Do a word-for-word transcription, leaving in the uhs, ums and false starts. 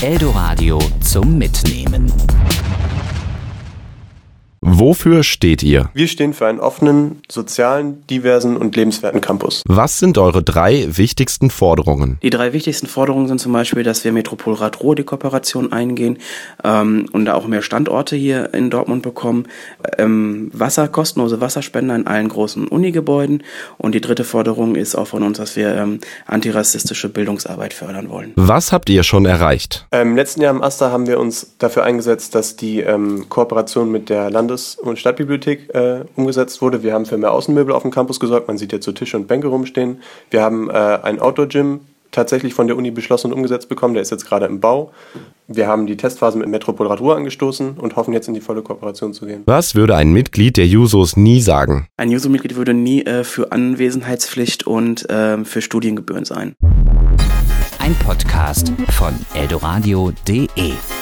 Eldoradio zum Mitnehmen. Wofür steht ihr? Wir stehen für einen offenen, sozialen, diversen und lebenswerten Campus. Was sind eure drei wichtigsten Forderungen? Die drei wichtigsten Forderungen sind zum Beispiel, dass wir Metropolrat Ruhr die Kooperation eingehen ähm, und auch mehr Standorte hier in Dortmund bekommen, ähm, Wasser, kostenlose Wasserspender in allen großen Unigebäuden, und die dritte Forderung ist auch von uns, dass wir ähm, antirassistische Bildungsarbeit fördern wollen. Was habt ihr schon erreicht? Ähm, Im letzten Jahr im AStA haben wir uns dafür eingesetzt, dass die ähm, Kooperation mit der Landes- und Stadtbibliothek äh, umgesetzt wurde. Wir haben für mehr Außenmöbel auf dem Campus gesorgt. Man sieht jetzt so Tische und Bänke rumstehen. Wir haben äh, ein Outdoor-Gym tatsächlich von der Uni beschlossen und umgesetzt bekommen. Der ist jetzt gerade im Bau. Wir haben die Testphase mit Metropolrat Ruhr angestoßen und hoffen jetzt in die volle Kooperation zu gehen. Was würde ein Mitglied der Jusos nie sagen? Ein Juso-Mitglied würde nie äh, für Anwesenheitspflicht und äh, für Studiengebühren sein. Ein Podcast von eldoradio punkt de.